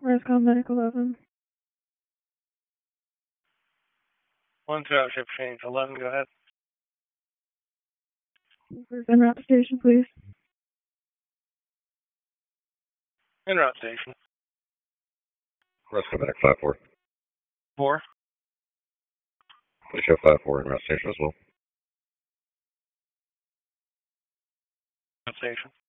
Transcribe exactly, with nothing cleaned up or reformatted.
Rescom Medic eleven. One township change. eleven, go ahead. En route to station, please. En route station. Rescom Medic five four. Four. Please show five four en route station as well. Route station.